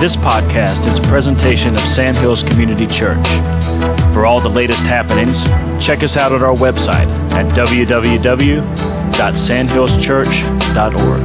This podcast is a presentation of Sandhills Community Church. For all the latest happenings, check us out at our website at www.sandhillschurch.org.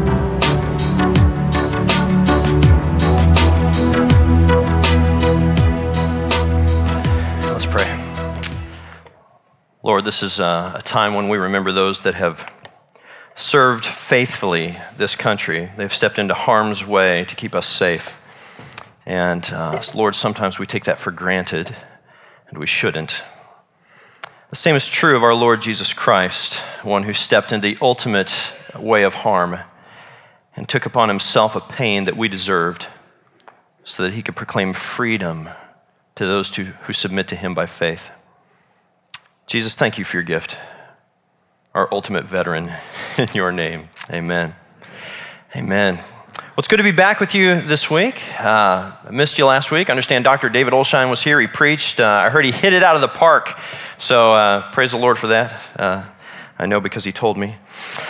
Let's pray. Lord, this is a time when we remember those that have served faithfully this country. They've stepped into harm's way to keep us safe. And Lord, sometimes we take that for granted, and we shouldn't. The same is true of our Lord Jesus Christ, one who stepped into the ultimate way of harm and took upon himself a pain that we deserved so that he could proclaim freedom to those who submit to him by faith. Jesus, thank you for your gift, our ultimate veteran, in your name. Amen. Amen. Well, it's good to be back with you this week. I missed you last week. I understand Dr. David Olshine was here. He preached. I heard he hit it out of the park. So praise the Lord for that. I know because he told me.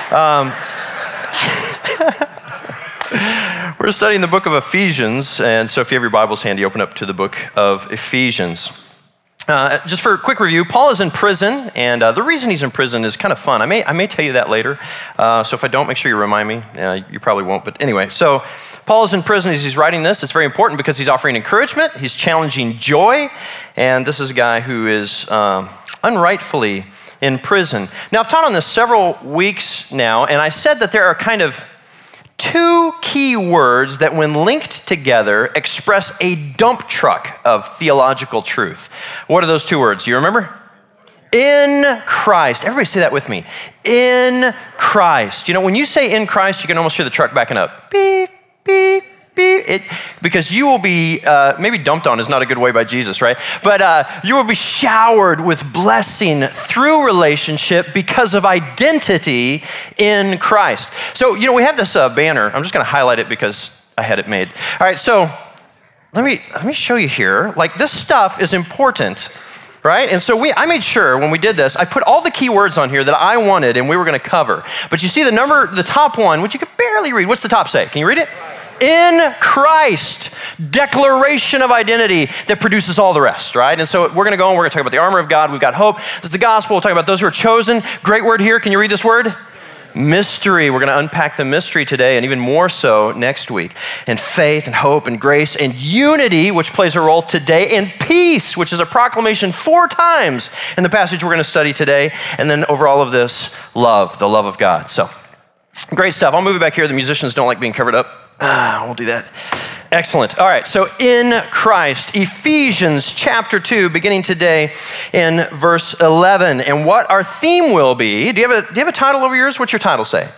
We're studying the book of Ephesians. And so if you have your Bibles handy, open up to the book of Ephesians. Just for a quick review, Paul is in prison, and the reason he's in prison is kind of fun. I may tell you that later, so if I don't, make sure you remind me. You probably won't, but anyway. So Paul is in prison as he's writing this. It's very important because he's offering encouragement, he's challenging joy, and this is a guy who is unrightfully in prison. Now, I've taught on this several weeks now, and I said that there are kind of two key words that, when linked together, express a dump truck of theological truth. What are those two words? Do you remember? In Christ. Everybody say that with me. In Christ. You know, when you say in Christ, you can almost hear the truck backing up. Beep, beep, beep. Because you will be, maybe dumped on is not a good way by Jesus, right? But you will be showered with blessing through relationship because of identity in Christ. So, you know, we have this banner. I'm just going to highlight it because I had it made. All right, so let me show you here. Like, this stuff is important, right? And so I made sure when we did this, I put all the key words on here that I wanted and we were going to cover. But you see the top one, which you could barely read. What's the top say? Can you read it? In Christ, declaration of identity that produces all the rest, right? And so we're going to go and we're going to talk about the armor of God. We've got hope. This is the gospel. We'll talk about those who are chosen. Great word here. Can you read this word? Mystery. We're going to unpack the mystery today, and even more so next week. And faith and hope and grace and unity, which plays a role today, and peace, which is a proclamation 4 times in the passage we're going to study today. And then over all of this, love, the love of God. So great stuff. I'll move it back here. The musicians don't like being covered up. We'll do that. Excellent. All right, so in Christ, Ephesians chapter 2, beginning today in verse 11. And what our theme will be, do you have a title over yours? What's your title say?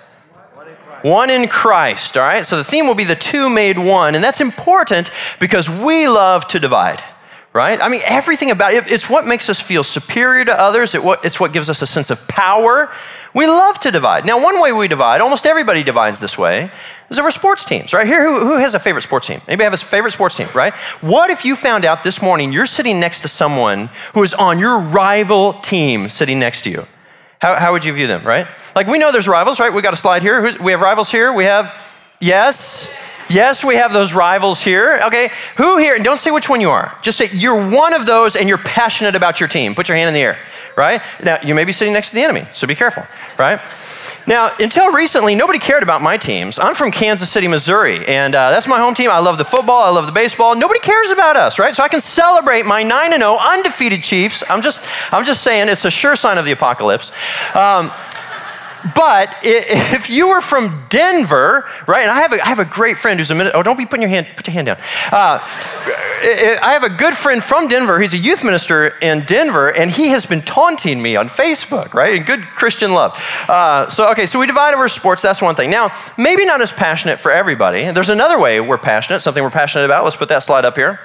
One in Christ, all right? So the theme will be the two made one, and that's important because we love to divide, right? I mean, everything about it, it's what makes us feel superior to others. It's what gives us a sense of power. We love to divide. Now, one way we divide, almost everybody divides this way, is over sports teams, right? Here, who has a favorite sports team? Anybody have a favorite sports team, right? What if you found out this morning you're sitting next to someone who is on your rival team sitting next to you? How would you view them, right? Like, we know there's rivals, right? We got a slide here. We have rivals here. We have, yes, we have those rivals here. Okay, who here, and don't say which one you are. Just say you're one of those and you're passionate about your team. Put your hand in the air, right? Now, you may be sitting next to the enemy, so be careful, right? Now, until recently, nobody cared about my teams. I'm from Kansas City, Missouri, and that's my home team. I love the football. I love the baseball. Nobody cares about us, right? So I can celebrate my 9-0 undefeated Chiefs. I'm just saying it's a sure sign of the apocalypse. But if you were from Denver, right, and I have a great friend who's don't be putting your hand, put your hand down. I have a good friend from Denver. He's a youth minister in Denver, and he has been taunting me on Facebook, right, in good Christian love. So we divide over sports. That's one thing. Now, maybe not as passionate for everybody. There's another way we're passionate, something we're passionate about. Let's put that slide up here.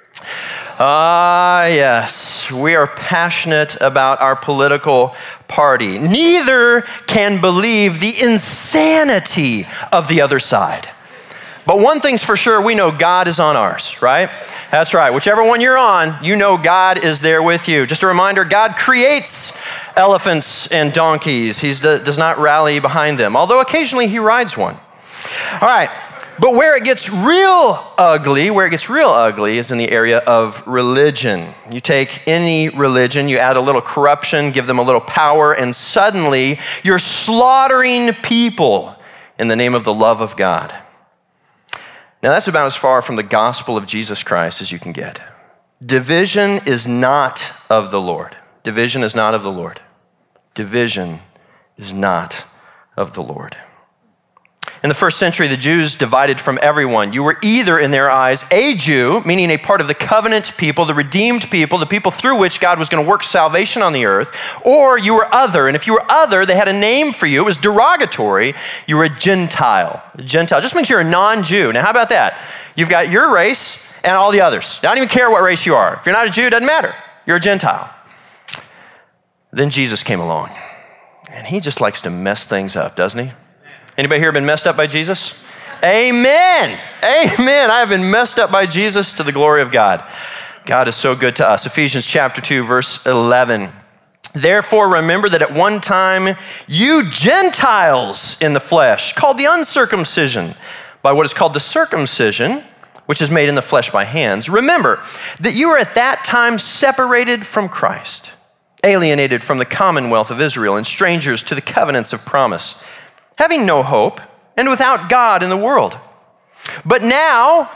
Yes, we are passionate about our political party. Neither can believe the insanity of the other side. But one thing's for sure, we know God is on ours, right? That's right. Whichever one you're on, you know God is there with you. Just a reminder, God creates elephants and donkeys. He does not rally behind them, although occasionally he rides one. All right. But where it gets real ugly is in the area of religion. You take any religion, you add a little corruption, give them a little power, and suddenly you're slaughtering people in the name of the love of God. Now that's about as far from the gospel of Jesus Christ as you can get. Division is not of the Lord. Division is not of the Lord. Division is not of the Lord. In the first century, the Jews divided from everyone. You were either, in their eyes, a Jew, meaning a part of the covenant people, the redeemed people, the people through which God was going to work salvation on the earth, or you were other. And if you were other, they had a name for you. It was derogatory. You were a Gentile. A Gentile just means you're a non-Jew. Now, how about that? You've got your race and all the others. I don't even care what race you are. If you're not a Jew, it doesn't matter. You're a Gentile. Then Jesus came along, and he just likes to mess things up, doesn't he? Anybody here been messed up by Jesus? Amen. Amen. I have been messed up by Jesus to the glory of God. God is so good to us. Ephesians chapter 2, verse 11. Therefore, remember that at one time you Gentiles in the flesh, called the uncircumcision by what is called the circumcision, which is made in the flesh by hands. Remember that you were at that time separated from Christ, alienated from the commonwealth of Israel, and strangers to the covenants of promise, having no hope, and without God in the world. But now,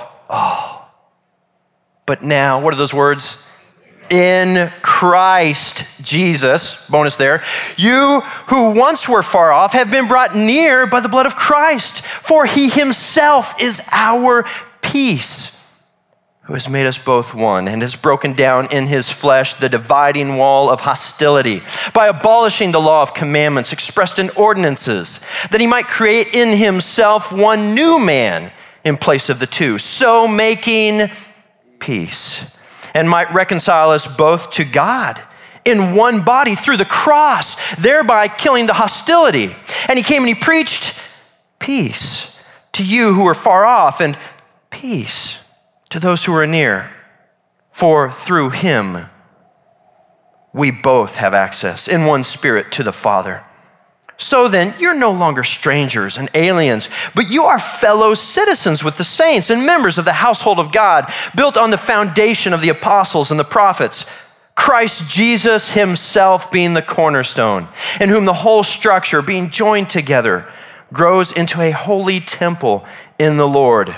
but now, what are those words? In Christ Jesus, bonus there, you who once were far off have been brought near by the blood of Christ, for he himself is our peace, who has made us both one and has broken down in his flesh the dividing wall of hostility by abolishing the law of commandments expressed in ordinances, that he might create in himself one new man in place of the two, so making peace, and might reconcile us both to God in one body through the cross, thereby killing the hostility. And he came and he preached peace to you who were far off, and peace to those who are near, for through him we both have access in one spirit to the Father. So then, you're no longer strangers and aliens, but you are fellow citizens with the saints and members of the household of God, built on the foundation of the apostles and the prophets, Christ Jesus himself being the cornerstone, in whom the whole structure, being joined together, grows into a holy temple in the Lord.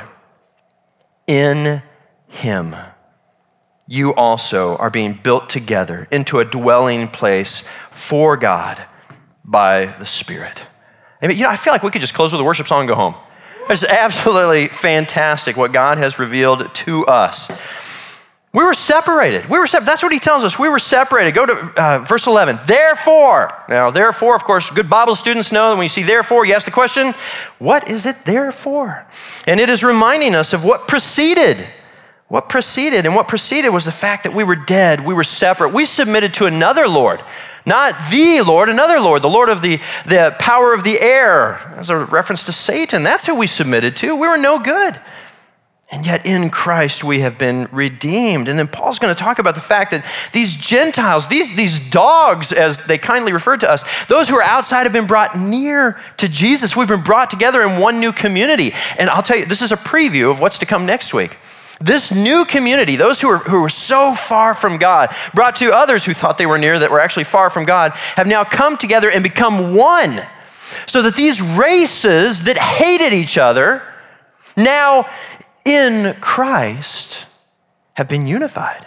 In him, you also are being built together into a dwelling place for God by the Spirit. I mean, I feel like we could just close with a worship song and go home. It's absolutely fantastic what God has revealed to us. We were separated. That's what he tells us. We were separated. Go to verse 11. Therefore, of course, good Bible students know that when you see therefore, you ask the question, what is it there for? And it is reminding us of what preceded. What preceded was the fact that we were dead, we were separate. We submitted to another Lord, not the Lord, another Lord, the Lord of the power of the air, as a reference to Satan. That's who we submitted to. We were no good. And yet in Christ we have been redeemed. And then Paul's going to talk about the fact that these Gentiles, these dogs, as they kindly referred to us, those who are outside have been brought near to Jesus. We've been brought together in one new community. And I'll tell you, this is a preview of what's to come next week. This new community, those who were so far from God, brought to others who thought they were near that were actually far from God, have now come together and become one. So that these races that hated each other now in Christ have been unified.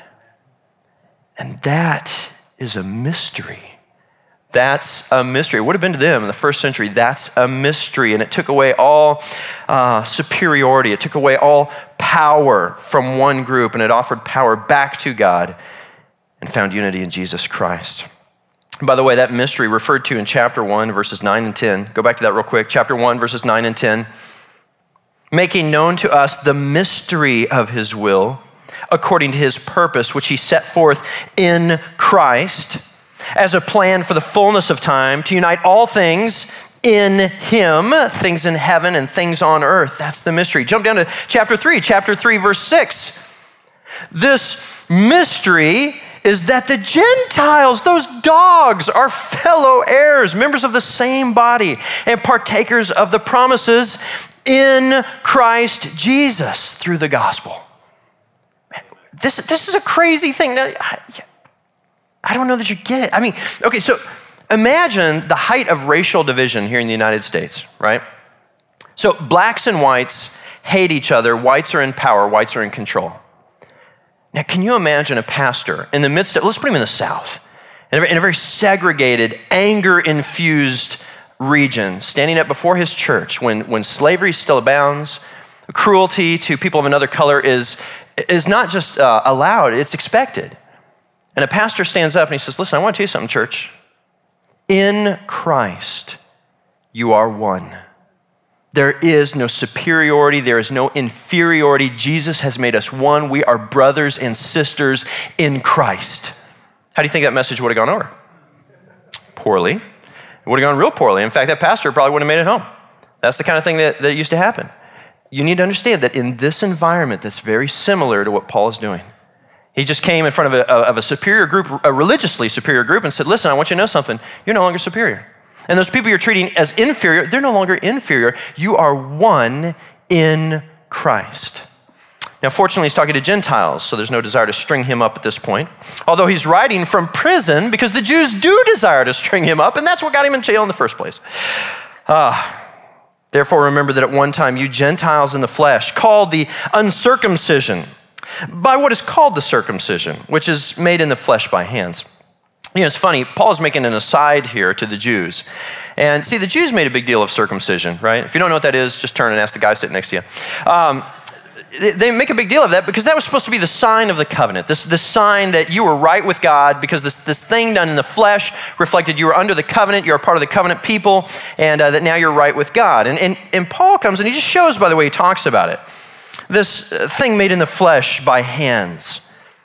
And that is a mystery. That's a mystery. It would have been to them in the first century. That's a mystery. And it took away all superiority. It took away all power from one group, and it offered power back to God and found unity in Jesus Christ. And by the way, that mystery referred to in chapter 1, verses 9 and 10. Go back to that real quick. Chapter 1, verses 9 and 10. Making known to us the mystery of his will, according to his purpose, which he set forth in Christ, as a plan for the fullness of time, to unite all things in him, things in heaven and things on earth. That's the mystery. Jump down to chapter 3, verse 6. This mystery is that the Gentiles, those dogs, are fellow heirs, members of the same body, and partakers of the promises, in Christ Jesus through the gospel. Man, this is a crazy thing. I don't know that you get it. I mean, okay, so imagine the height of racial division here in the United States, right? So blacks and whites hate each other. Whites are in power. Whites are in control. Now, can you imagine a pastor in the midst of, let's put him in the South, in a very segregated, anger-infused region, standing up before his church when slavery still abounds, cruelty to people of another color is not just allowed, it's expected. And a pastor stands up and he says, listen, I want to tell you something, church. In Christ, you are one. There is no superiority. There is no inferiority. Jesus has made us one. We are brothers and sisters in Christ. How do you think that message would have gone over? Poorly. It would have gone real poorly. In fact, that pastor probably wouldn't have made it home. That's the kind of thing that used to happen. You need to understand that in this environment that's very similar to what Paul is doing. He just came in front of a superior group, a religiously superior group, and said, listen, I want you to know something. You're no longer superior. And those people you're treating as inferior, they're no longer inferior. You are one in Christ. Now, fortunately, he's talking to Gentiles, so there's no desire to string him up at this point. Although he's writing from prison because the Jews do desire to string him up, and that's what got him in jail in the first place. Therefore, remember that at one time you Gentiles in the flesh, called the uncircumcision, by what is called the circumcision, which is made in the flesh by hands. You know, it's funny, Paul's making an aside here to the Jews. And see, the Jews made a big deal of circumcision, right? If you don't know what that is, just turn and ask the guy sitting next to you. They make a big deal of that because that was supposed to be the sign of the covenant, this sign that you were right with God because this thing done in the flesh reflected you were under the covenant, you're a part of the covenant people, and that now you're right with God. And Paul comes and he just shows by the way he talks about it, this thing made in the flesh by hands.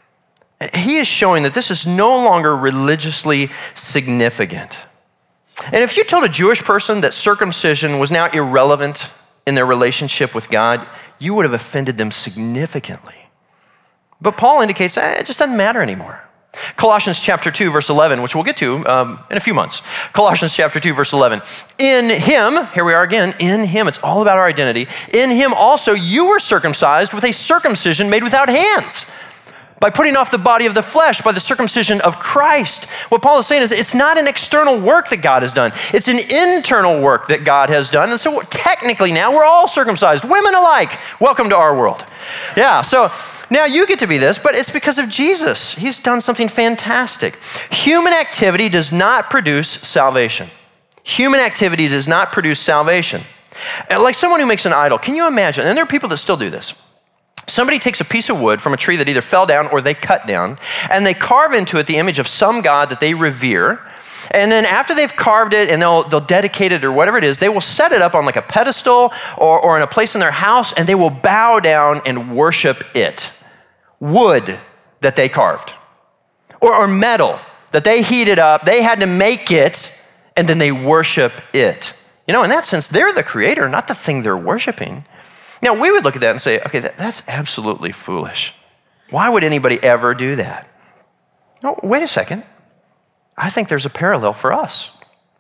He is showing that this is no longer religiously significant. And if you told a Jewish person that circumcision was now irrelevant in their relationship with God, you would have offended them significantly. But Paul indicates it just doesn't matter anymore. Colossians chapter 2, verse 11, which we'll get to in a few months. Colossians chapter 2, verse 11. In him, here we are again, in him, it's all about our identity. In him also you were circumcised with a circumcision made without hands, by putting off the body of the flesh, by the circumcision of Christ. What Paul is saying is it's not an external work that God has done. It's an internal work that God has done. And so technically now we're all circumcised, women alike. Welcome to our world. Yeah, so now you get to be this, but it's because of Jesus. He's done something fantastic. Human activity does not produce salvation. Human activity does not produce salvation. Like someone who makes an idol, can you imagine? And there are people that still do this. Somebody takes a piece of wood from a tree that either fell down or they cut down, and they carve into it the image of some god that they revere. And then after they've carved it and they'll dedicate it or whatever it is, they will set it up on like a pedestal or in a place in their house, and they will bow down and worship it. Wood that they carved, or metal that they heated up, they had to make it, and then they worship it. You know, in that sense, they're the creator, not the thing they're worshiping. Now, we would look at that and say, okay, that's absolutely foolish. Why would anybody ever do that? No, wait a second. I think there's a parallel for us.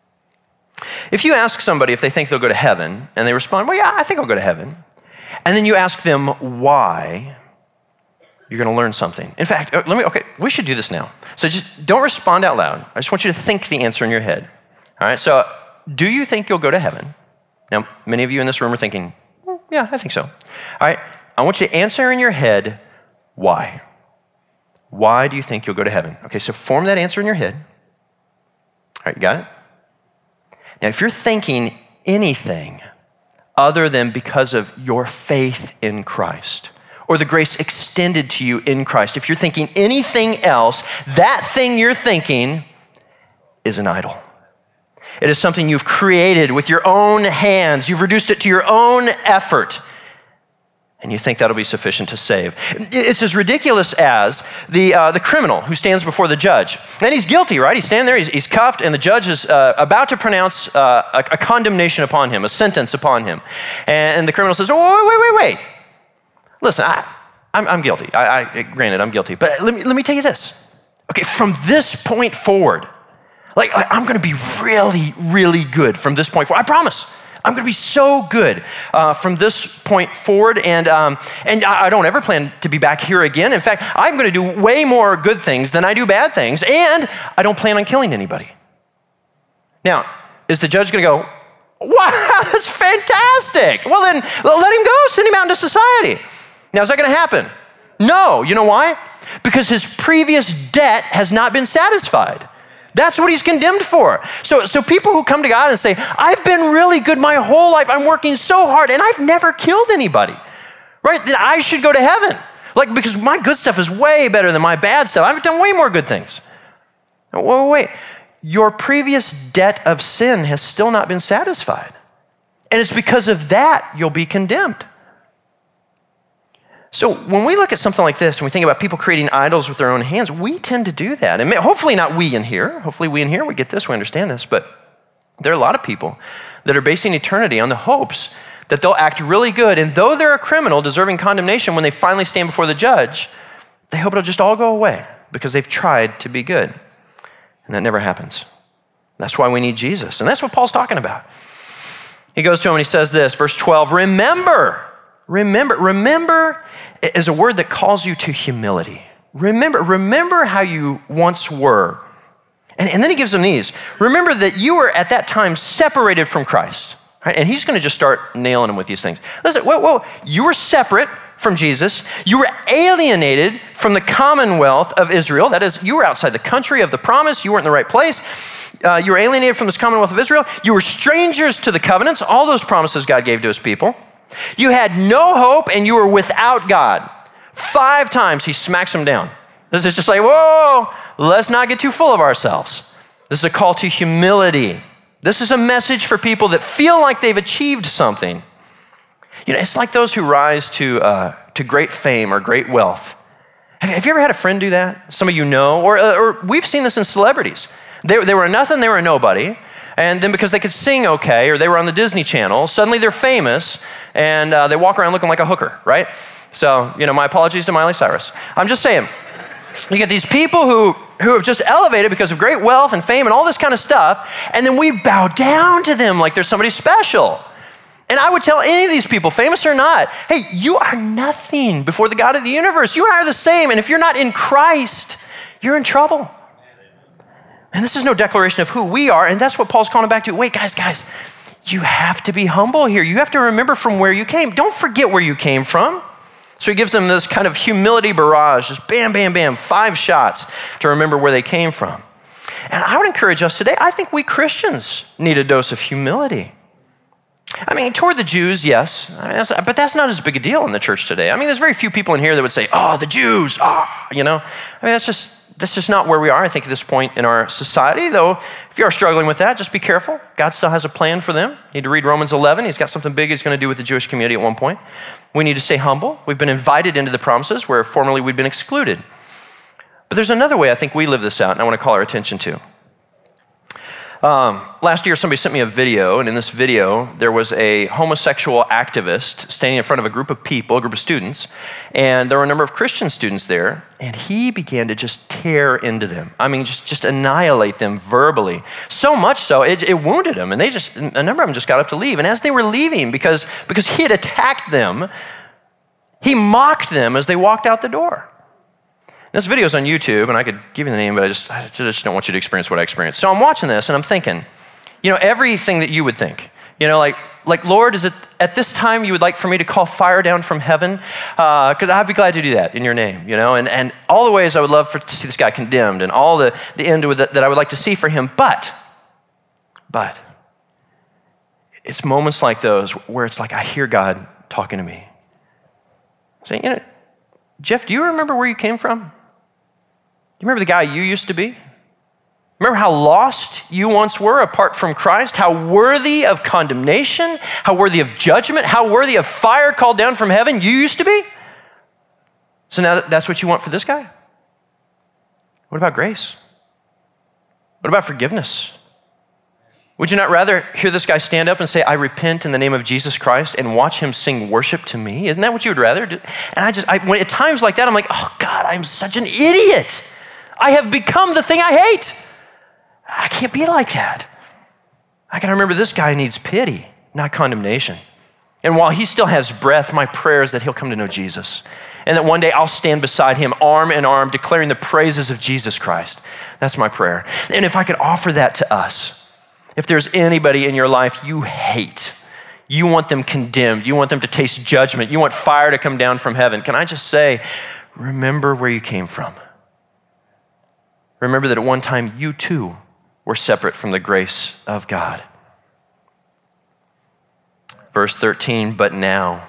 If you ask somebody if they think they'll go to heaven, and they respond, well, yeah, I think I'll go to heaven, and then you ask them why, you're going to learn something. In fact, we should do this now. So just don't respond out loud. I just want you to think the answer in your head. All right, so do you think you'll go to heaven? Now, many of you in this room are thinking, yeah, I think so. All right, I want you to answer in your head, why? Why do you think you'll go to heaven? Okay, so form that answer in your head. All right, you got it? Now, if you're thinking anything other than because of your faith in Christ, or the grace extended to you in Christ, if you're thinking anything else, that thing you're thinking is an idol. It is something you've created with your own hands. You've reduced it to your own effort. And you think that'll be sufficient to save. It's as ridiculous as the criminal who stands before the judge. And he's guilty, right? He's standing there, he's cuffed, and the judge is about to pronounce a condemnation upon him, a sentence upon him. And the criminal says, oh, wait. Listen, I'm guilty. Granted, I'm guilty. But let me tell you this. Okay, from this point forward, I'm going to be really, really good from this point forward. I promise. I'm going to be so good from this point forward, and I don't ever plan to be back here again. In fact, I'm going to do way more good things than I do bad things, and I don't plan on killing anybody. Now, is the judge going to go, wow, that's fantastic. Well, then let him go, send him out into society. Now, is that going to happen? No. You know why? Because his previous debt has not been satisfied. That's what he's condemned for. So people who come to God and say, I've been really good my whole life, I'm working so hard, and I've never killed anybody, right? Then I should go to heaven. Like, because my good stuff is way better than my bad stuff. I've done way more good things. Wait. Your previous debt of sin has still not been satisfied. And it's because of that you'll be condemned. So when we look at something like this and we think about people creating idols with their own hands, we tend to do that. And hopefully not we in here. Hopefully we in here, we get this, we understand this. But there are a lot of people that are basing eternity on the hopes that they'll act really good. And though they're a criminal deserving condemnation, when they finally stand before the judge, they hope it'll just all go away because they've tried to be good. And that never happens. That's why we need Jesus. And that's what Paul's talking about. He goes to him and he says this, verse 12, remember is a word that calls you to humility. Remember how you once were. And then he gives them these. Remember that you were at that time separated from Christ. Right? And he's going to just start nailing them with these things. Listen, whoa. You were separate from Jesus. You were alienated from the commonwealth of Israel. That is, you were outside the country of the promise. You weren't in the right place. You were alienated from this commonwealth of Israel. You were strangers to the covenants, all those promises God gave to his people. You had no hope and you were without God. 5 times he smacks them down. This is just like, whoa, let's not get too full of ourselves. This is a call to humility. This is a message for people that feel like they've achieved something. You know, it's like those who rise to great fame or great wealth. Have you ever had a friend do that? Some of you know, or we've seen this in celebrities. They were a nothing, they were a nobody, and then because they could sing okay, or they were on the Disney Channel, suddenly they're famous, and they walk around looking like a hooker, right? So, my apologies to Miley Cyrus. I'm just saying, you get these people who have just elevated because of great wealth and fame and all this kind of stuff, and then we bow down to them like they're somebody special. And I would tell any of these people, famous or not, hey, you are nothing before the God of the universe. You and I are the same, and if you're not in Christ, you're in trouble. And this is no declaration of who we are, and that's what Paul's calling back to. Wait, guys, you have to be humble here. You have to remember from where you came. Don't forget where you came from. So he gives them this kind of humility barrage, just bam, bam, bam, 5 shots to remember where they came from. And I would encourage us today, I think we Christians need a dose of humility. I mean, toward the Jews, yes, but that's not as big a deal in the church today. I mean, there's very few people in here that would say, oh, the Jews, I mean, that's just not where we are, I think, at this point in our society, though if you are struggling with that, just be careful. God still has a plan for them. You need to read Romans 11. He's got something big he's going to do with the Jewish community at one point. We need to stay humble. We've been invited into the promises where formerly we'd been excluded. But there's another way I think we live this out, and I want to call our attention to. Last year, somebody sent me a video, and in this video, there was a homosexual activist standing in front of a group of people, a group of students, and there were a number of Christian students there, and he began to just tear into them. I mean, just annihilate them verbally. So much so, it wounded them, and a number of them just got up to leave. And as they were leaving, because he had attacked them, he mocked them as they walked out the door. This video's on YouTube, and I could give you the name, but I just don't want you to experience what I experienced. So I'm watching this, and I'm thinking, everything that you would think. Like, Lord, is it at this time you would like for me to call fire down from heaven? Because I'd be glad to do that in your name, and all the ways I would love to see this guy condemned, and all the end that I would like to see for him. But it's moments like those where it's like I hear God talking to me, saying, Jeff, do you remember where you came from? Do you remember the guy you used to be? Remember how lost you once were apart from Christ? How worthy of condemnation, how worthy of judgment, how worthy of fire called down from heaven you used to be? So now that's what you want for this guy? What about grace? What about forgiveness? Would you not rather hear this guy stand up and say, I repent in the name of Jesus Christ, and watch him sing worship to me? Isn't that what you would rather do? And when at times like that, I'm like, oh God, I'm such an idiot. I have become the thing I hate. I can't be like that. I gotta remember this guy needs pity, not condemnation. And while he still has breath, my prayer is that he'll come to know Jesus. And that one day I'll stand beside him arm in arm, declaring the praises of Jesus Christ. That's my prayer. And if I could offer that to us, if there's anybody in your life you hate, you want them condemned, you want them to taste judgment, you want fire to come down from heaven, can I just say, remember where you came from. Remember that at one time you too were separate from the grace of God. Verse 13, but now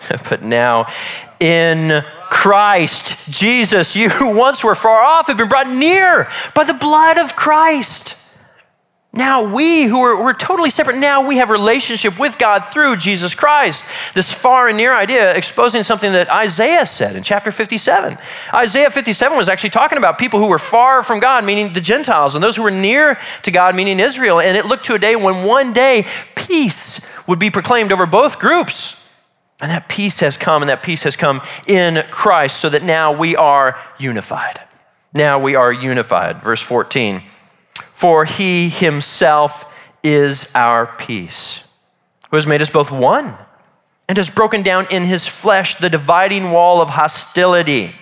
in Christ Jesus, you who once were far off have been brought near by the blood of Christ. Now we who were totally separate, now we have a relationship with God through Jesus Christ. This far and near idea exposing something that Isaiah said in chapter 57. Isaiah 57 was actually talking about people who were far from God, meaning the Gentiles, and those who were near to God, meaning Israel. And it looked to a day when one day peace would be proclaimed over both groups. And that peace has come, and that peace has come in Christ, so that now we are unified. Now we are unified. Verse 14. For he himself is our peace, who has made us both one and has broken down in his flesh the dividing wall of hostility.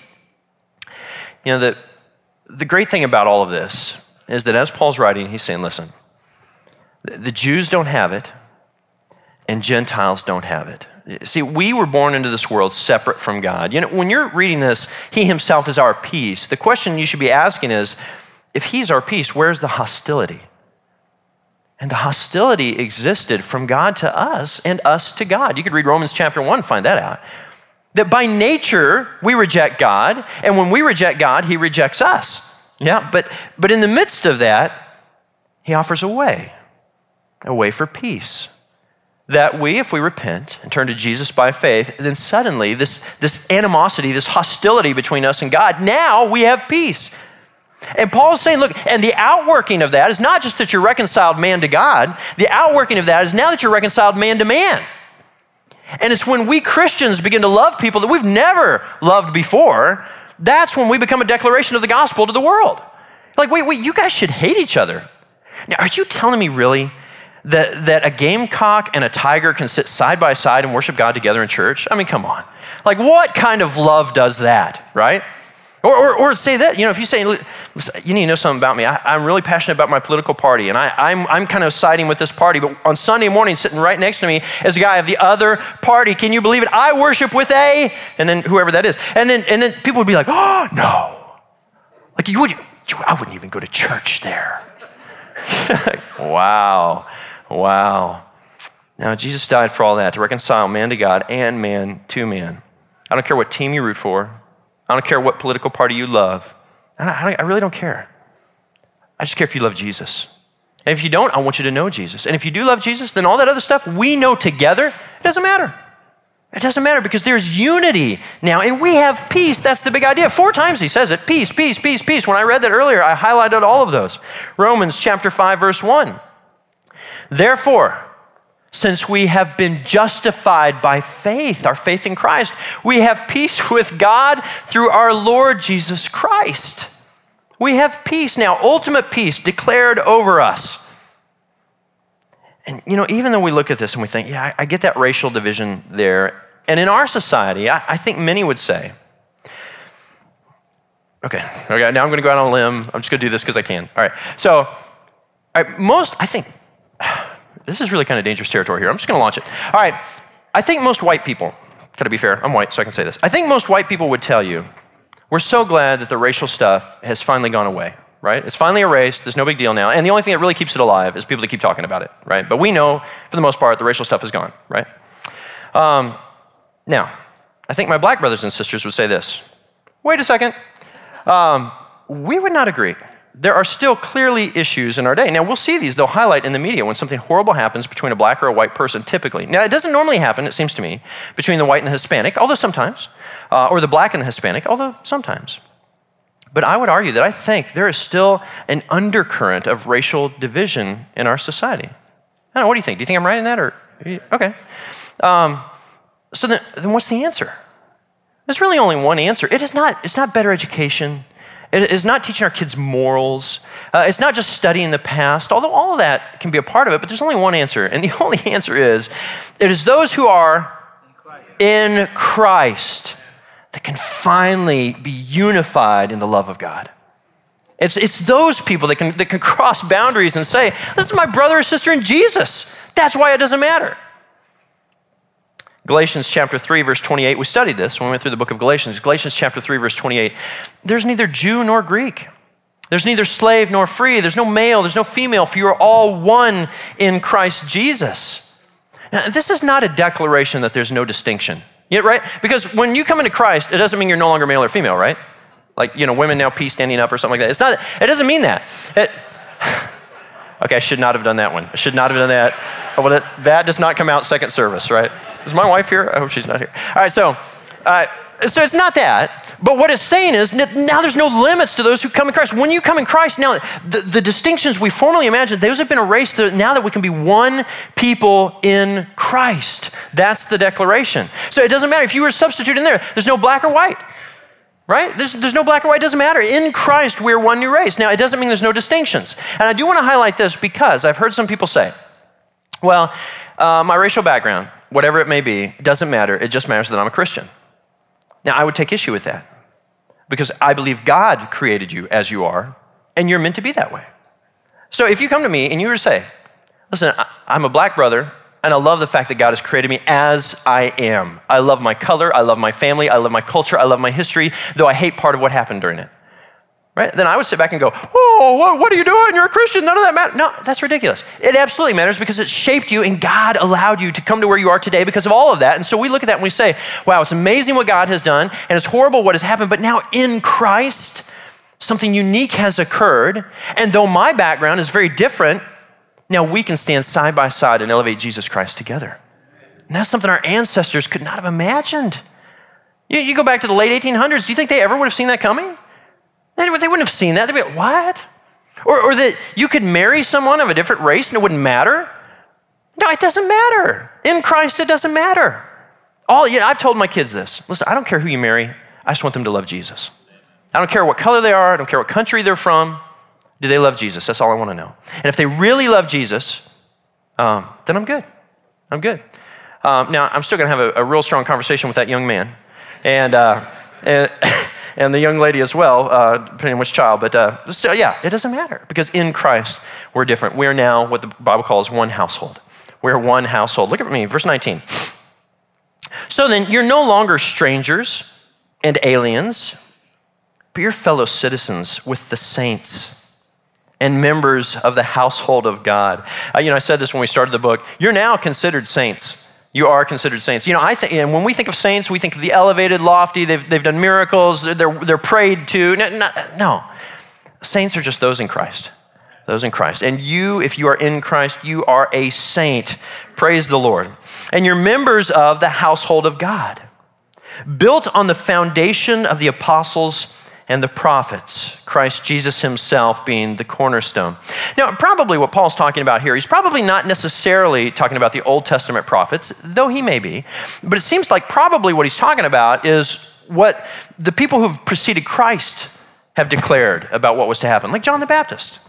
You know, the great thing about all of this is that as Paul's writing, he's saying, listen, the Jews don't have it and Gentiles don't have it. See, we were born into this world separate from God. You know, when you're reading this, he himself is our peace, the question you should be asking is, if he's our peace, where's the hostility? And the hostility existed from God to us and us to God. You could read Romans chapter 1, find that out. That by nature, we reject God, and when we reject God, he rejects us. Yeah, but in the midst of that, he offers a way for peace. That we, if we repent and turn to Jesus by faith, then suddenly this animosity, this hostility between us and God, now we have peace. And Paul's saying, look, and the outworking of that is not just that you're reconciled man to God, the outworking of that is now that you're reconciled man to man. And it's when we Christians begin to love people that we've never loved before, that's when we become a declaration of the gospel to the world. Like, wait, you guys should hate each other. Now, are you telling me really that a gamecock and a tiger can sit side by side and worship God together in church? I mean, come on. Like, what kind of love does that, right? Or say that, you know, if you say, listen, you need to know something about me. I'm really passionate about my political party, and I'm kind of siding with this party, but on Sunday morning, sitting right next to me is a guy of the other party. Can you believe it? I worship with a, and then whoever that is. And then people would be like, oh, no. Like, I wouldn't even go to church there. Wow. Now, Jesus died for all that, to reconcile man to God and man to man. I don't care what team you root for. I don't care what political party you love. I really don't care. I just care if you love Jesus. And if you don't, I want you to know Jesus. And if you do love Jesus, then all that other stuff we know together, it doesn't matter. It doesn't matter because there's unity now, and we have peace. That's the big idea. 4 times he says it, peace, peace, peace, peace. When I read that earlier, I highlighted all of those. Romans chapter 5, verse 1. Therefore, since we have been justified by faith, our faith in Christ, we have peace with God through our Lord Jesus Christ. We have peace now, ultimate peace declared over us. And you know, even though we look at this and we think, yeah, I get that racial division there. And in our society, I think many would say, okay, now I'm going to go out on a limb. I'm just going to do this because I can. All right, so I think, this is really kind of dangerous territory here. I'm just going to launch it. All right, I think most white people, got to be fair, I'm white, so I can say this. I think most white people would tell you, we're so glad that the racial stuff has finally gone away, right? It's finally erased, there's no big deal now, and the only thing that really keeps it alive is people that keep talking about it, right? But we know, for the most part, the racial stuff is gone, right? Now, I think my black brothers and sisters would say this. Wait a second. We would not agree. There are still clearly issues in our day. Now, we'll see these. They'll highlight in the media when something horrible happens between a black or a white person, typically. Now, it doesn't normally happen, it seems to me, between the white and the Hispanic, although sometimes, or the black and the Hispanic, although sometimes. But I would argue that I think there is still an undercurrent of racial division in our society. I don't know, what do you think? Do you think I'm right in that? Or okay. So then what's the answer? There's really only one answer. It's not better education. It is not teaching our kids morals. It's not just studying the past, although all of that can be a part of it, but there's only one answer. And the only answer is, it is those who are in Christ that can finally be unified in the love of God. It's those people that can cross boundaries and say, this is my brother or sister in Jesus. That's why it doesn't matter. Galatians chapter 3, verse 28, we studied this when we went through the book of Galatians. Galatians chapter 3, verse 28, there's neither Jew nor Greek. There's neither slave nor free. There's no male, there's no female, for you are all one in Christ Jesus. Now, this is not a declaration that there's no distinction, right? Because when you come into Christ, it doesn't mean you're no longer male or female, right? Like, women now pee standing up or something like that. It doesn't mean that. Okay, I should not have done that one. I should not have done that. Oh, well, that does not come out second service, right? Is my wife here? I hope she's not here. All right, so it's not that. But what it's saying is now there's no limits to those who come in Christ. When you come in Christ, now the distinctions we formerly imagined, those have been erased now that we can be one people in Christ. That's the declaration. So it doesn't matter. If you were substituted in there's no black or white. Right? There's no black or white, it doesn't matter. In Christ, we're one new race. Now, it doesn't mean there's no distinctions. And I do want to highlight this because I've heard some people say, well, my racial background, whatever it may be, doesn't matter. It just matters that I'm a Christian. Now, I would take issue with that because I believe God created you as you are, and you're meant to be that way. So if you come to me and you were to say, listen, I'm a black brother, and I love the fact that God has created me as I am. I love my color, I love my family, I love my culture, I love my history, though I hate part of what happened during it. Right? Then I would sit back and go, oh, what are you doing? You're a Christian, none of that matters. No, that's ridiculous. It absolutely matters because it shaped you and God allowed you to come to where you are today because of all of that. And so we look at that and we say, wow, it's amazing what God has done and it's horrible what has happened, but now in Christ, something unique has occurred. And though my background is very different, now we can stand side by side and elevate Jesus Christ together. And that's something our ancestors could not have imagined. You go back to the late 1800s, do you think they ever would have seen that coming? They wouldn't have seen that. They'd be like, what? Or that you could marry someone of a different race and it wouldn't matter? No, it doesn't matter. In Christ, it doesn't matter. I've told my kids this. Listen, I don't care who you marry. I just want them to love Jesus. I don't care what color they are. I don't care what country they're from. Do they love Jesus? That's all I want to know. And if they really love Jesus, then I'm good. I'm good. Now, I'm still going to have a real strong conversation with that young man and the young lady as well, depending on which child. But still, it doesn't matter because in Christ, we're different. We're now what the Bible calls one household. We're one household. Look at me, verse 19. So then, you're no longer strangers and aliens, but you're fellow citizens with the saints and members of the household of God. I said this when we started the book. You're now considered saints. You are considered saints. I think, and when we think of saints, we think of the elevated, lofty. They've done miracles. They're prayed to. No, saints are just those in Christ. Those in Christ. And you, if you are in Christ, you are a saint. Praise the Lord. And you're members of the household of God, built on the foundation of the apostles and the prophets, Christ Jesus himself being the cornerstone. Now, probably what Paul's talking about here, he's probably not necessarily talking about the Old Testament prophets, though he may be, but it seems like probably what he's talking about is what the people who've preceded Christ have declared about what was to happen, like John the Baptist.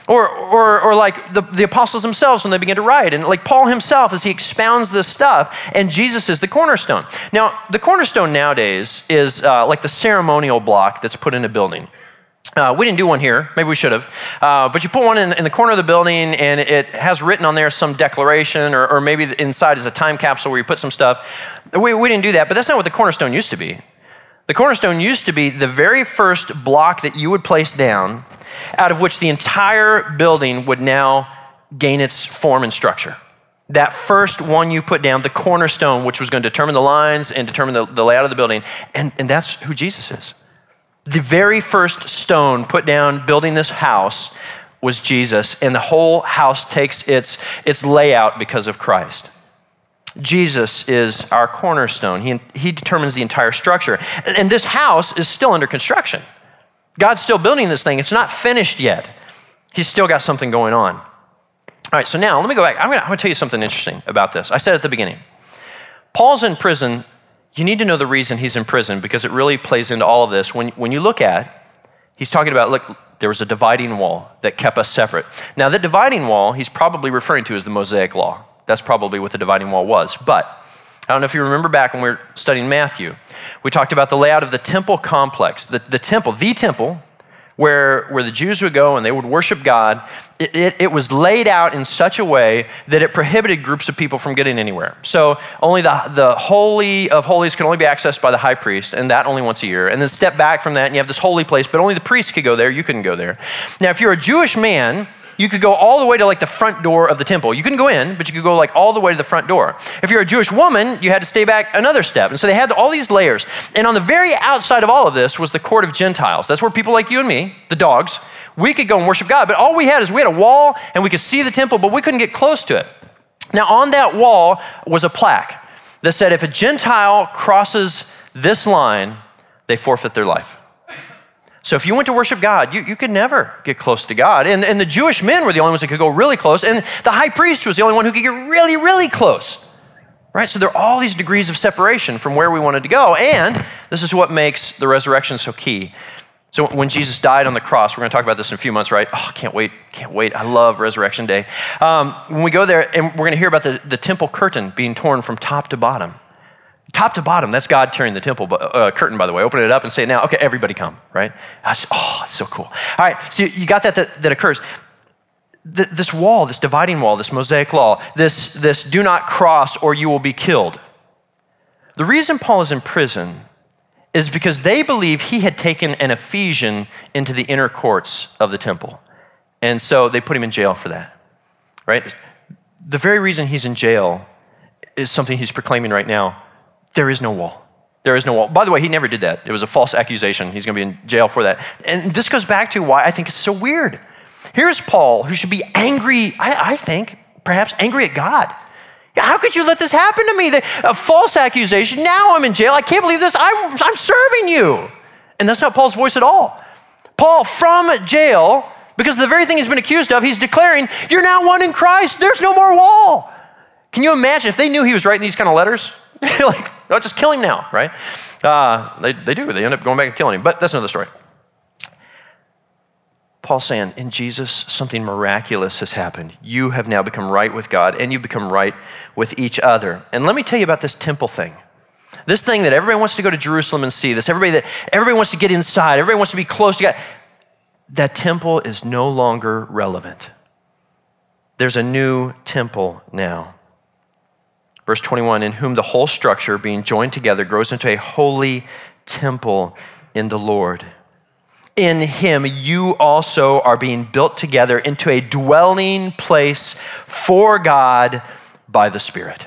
Or like the apostles themselves when they begin to write, and like Paul himself as he expounds this stuff, and Jesus is the cornerstone. Now, the cornerstone nowadays is like the ceremonial block that's put in a building. We didn't do one here, maybe we should have, but you put one in the corner of the building and it has written on there some declaration, or maybe inside is a time capsule where you put some stuff. We didn't do that, but that's not what the cornerstone used to be. The cornerstone used to be the very first block that you would place down, out of which the entire building would now gain its form and structure. That first one you put down, the cornerstone, which was going to determine the lines and determine the layout of the building, and that's who Jesus is. The very first stone put down building this house was Jesus, and the whole house takes its layout because of Christ. Jesus is our cornerstone. He determines the entire structure. And this house is still under construction. God's still building this thing. It's not finished yet. He's still got something going on. All right, so now let me go back. I'm going to tell you something interesting about this. I said at the beginning, Paul's in prison. You need to know the reason he's in prison because it really plays into all of this. When you look at he's talking about, look, there was a dividing wall that kept us separate. Now, the dividing wall he's probably referring to as the Mosaic Law. That's probably what the dividing wall was. But I don't know if you remember back when we were studying Matthew, we talked about the layout of the temple complex, the temple, where the Jews would go and they would worship God. It was laid out in such a way that it prohibited groups of people from getting anywhere. So only the Holy of Holies could only be accessed by the high priest, and that only once a year. And then step back from that, and you have this holy place, but only the priest could go there. You couldn't go there. Now, if you're a Jewish man, you could go all the way to like the front door of the temple. You couldn't go in, but you could go like all the way to the front door. If you're a Jewish woman, you had to stay back another step. And so they had all these layers. And on the very outside of all of this was the court of Gentiles. That's where people like you and me, the dogs, we could go and worship God. But all we had is we had a wall and we could see the temple, but we couldn't get close to it. Now on that wall was a plaque that said if a Gentile crosses this line, they forfeit their life. So if you went to worship God, you could never get close to God. And the Jewish men were the only ones that could go really close. And the high priest was the only one who could get really, really close. Right? So there are all these degrees of separation from where we wanted to go. And this is what makes the resurrection so key. So when Jesus died on the cross, we're going to talk about this in a few months, right? Oh, can't wait. I love Resurrection Day. When we go there, and we're going to hear about the temple curtain being torn from top to bottom. Top to bottom, that's God tearing the temple curtain, by the way. Open it up and say, now, okay, everybody come, right? It's so cool. All right, so you got that occurs. This wall, this dividing wall, this Mosaic law, this do not cross or you will be killed. The reason Paul is in prison is because they believe he had taken an Ephesian into the inner courts of the temple. And so they put him in jail for that, right? The very reason he's in jail is something he's proclaiming right now. There is no wall. There is no wall. By the way, he never did that. It was a false accusation. He's going to be in jail for that. And this goes back to why I think it's so weird. Here's Paul, who should be angry, I think, perhaps angry at God. How could you let this happen to me? A false accusation. Now I'm in jail. I can't believe this. I'm serving you. And that's not Paul's voice at all. Paul, from jail, because of the very thing he's been accused of, he's declaring, you're now one in Christ. There's no more wall. Can you imagine if they knew he was writing these kind of letters? Like, no, just kill him now, right? They do. They end up going back and killing him. But that's another story. Paul's saying, in Jesus, something miraculous has happened. You have now become right with God, and you've become right with each other. And let me tell you about this temple thing. This thing that everybody wants to go to Jerusalem and see, everybody wants to get inside, everybody wants to be close to God. That temple is no longer relevant. There's a new temple now. Verse 21, in whom the whole structure being joined together grows into a holy temple in the Lord. In him, you also are being built together into a dwelling place for God by the Spirit.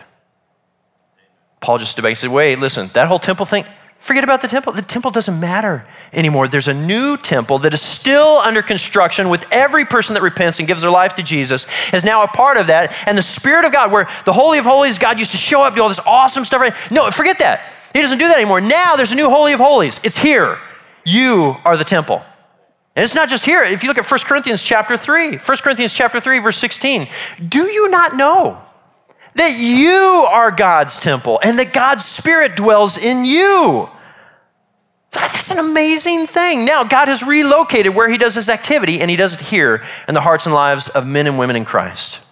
Paul just stood back and said, wait, listen, that whole temple thing, forget about the temple. The temple doesn't matter anymore. There's a new temple that is still under construction with every person that repents and gives their life to Jesus is now a part of that. And the Spirit of God, where the Holy of Holies, God used to show up, do all this awesome stuff. Right? No, forget that. He doesn't do that anymore. Now there's a new Holy of Holies. It's here. You are the temple. And it's not just here. If you look at 1 Corinthians chapter 3, verse 16, do you not know that you are God's temple and that God's Spirit dwells in you? That's an amazing thing. Now, God has relocated where he does this activity, and he does it here in the hearts and lives of men and women in Christ.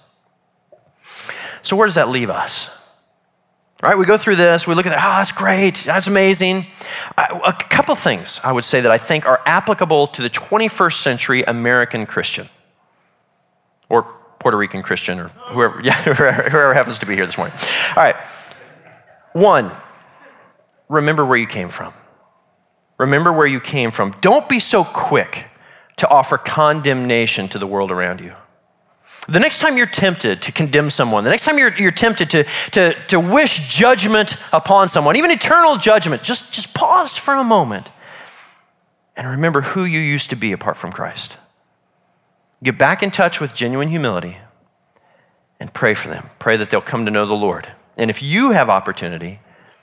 So where does that leave us? All right, we go through this, we look at that, that's great, that's amazing. A couple things I would say that I think are applicable to the 21st century American Christian, or Puerto Rican Christian, or whoever happens to be here this morning. All right, one, remember where you came from. Remember where you came from. Don't be so quick to offer condemnation to the world around you. The next time you're tempted to condemn someone, the next time you're tempted to wish judgment upon someone, even eternal judgment, just pause for a moment and remember who you used to be apart from Christ. Get back in touch with genuine humility and pray for them. Pray that they'll come to know the Lord. And if you have opportunity,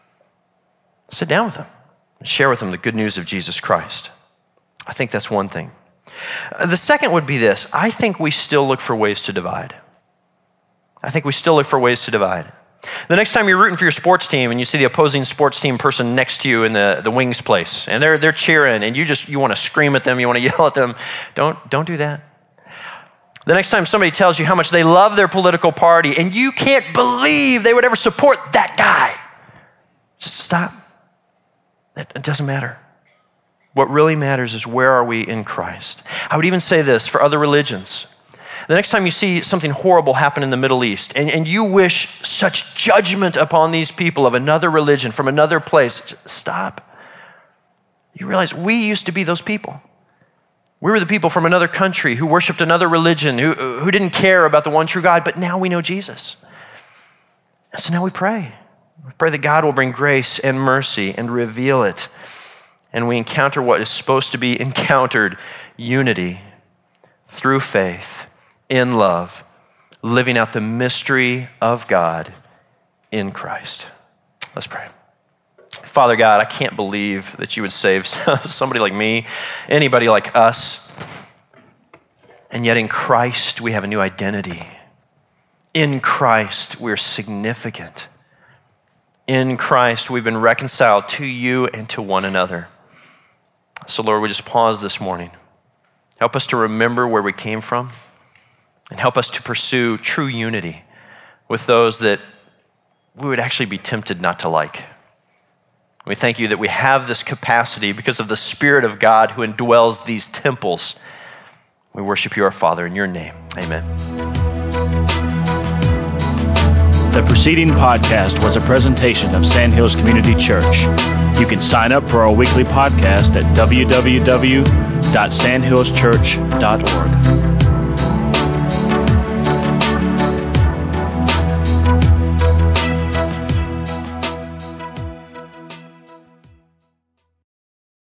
sit down with them and share with them the good news of Jesus Christ. I think that's one thing. The second would be this. I think we still look for ways to divide. The next time you're rooting for your sports team and you see the opposing sports team person next to you in the wings place and they're cheering and you want to scream at them, you want to yell at them, don't do that. The next time somebody tells you how much they love their political party and you can't believe they would ever support that guy, just stop. It doesn't matter. What really matters is where are we in Christ. I would even say this for other religions. The next time you see something horrible happen in the Middle East and you wish such judgment upon these people of another religion from another place, just stop. You realize we used to be those people. We were the people from another country who worshiped another religion, who didn't care about the one true God, but now we know Jesus. And so now we pray. We pray that God will bring grace and mercy and reveal it. And we encounter what is supposed to be encountered, unity through faith, in love, living out the mystery of God in Christ. Let's pray. Father God, I can't believe that you would save somebody like me, anybody like us. And yet in Christ, we have a new identity. In Christ, we're significant. In Christ, we've been reconciled to you and to one another. So Lord, we just pause this morning. Help us to remember where we came from and help us to pursue true unity with those that we would actually be tempted not to like. We thank you that we have this capacity because of the Spirit of God who indwells these temples. We worship you, our Father, in your name. Amen. The preceding podcast was a presentation of Sandhills Community Church. You can sign up for our weekly podcast at www.sandhillschurch.org.